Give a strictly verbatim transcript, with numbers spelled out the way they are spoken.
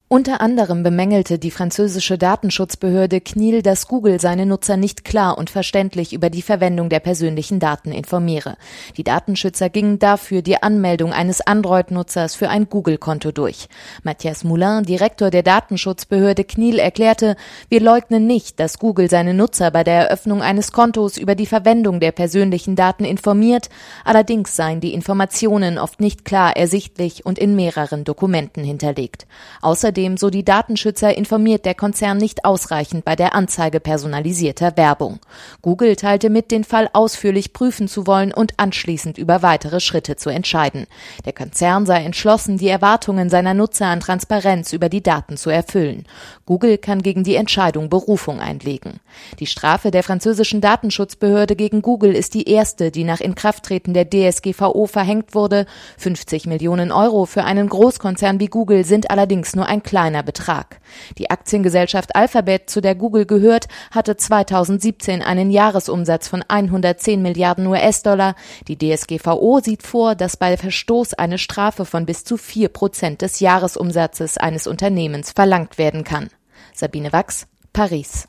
Unter anderem bemängelte die französische Datenschutzbehörde C N I L, dass Google seine Nutzer nicht klar und verständlich über die Verwendung der persönlichen Daten informiere. Die Datenschützer gingen dafür die Anmeldung eines Android-Nutzers für ein Google-Konto durch. Mathias Moulin, Direktor der Datenschutzbehörde C N I L, erklärte: Wir leugnen nicht, dass Google seine Nutzer bei der Eröffnung eines Kontos über die Verwendung der persönlichen Daten informiert. Allerdings seien die Informationen oft nicht klar ersichtlich und in mehreren Dokumenten hinterlegt. Außerdem, so die Datenschützer, informiert der Konzern nicht ausreichend bei der Anzeige personalisierter Werbung. Google teilte mit, den Fall ausführlich prüfen zu wollen und anschließend über weitere Schritte zu entscheiden. Der Konzern sei entschlossen, die Erwartungen seiner Nutzer an Transparenz über die Daten zu erfüllen. Google kann gegen die Entscheidung Berufung einlegen. Die Strafe der französischen Datenschutzbehörde gegen Google ist die erste, die nach Inkrafttreten der D S G V O verhängt wurde. fünfzig Millionen Euro für einen Großkonzern wie Google sind allerdings nur ein kleiner Betrag. Die Aktiengesellschaft Alphabet, zu der Google gehört, hatte zweitausendsiebzehn einen Jahresumsatz von hundertzehn Milliarden U S-Dollar. Die D S G V O sieht vor, dass bei Verstoß eine Strafe von bis zu vier Prozent des Jahresumsatzes eines Unternehmens verlangt werden kann. Sabine Wachs, Paris.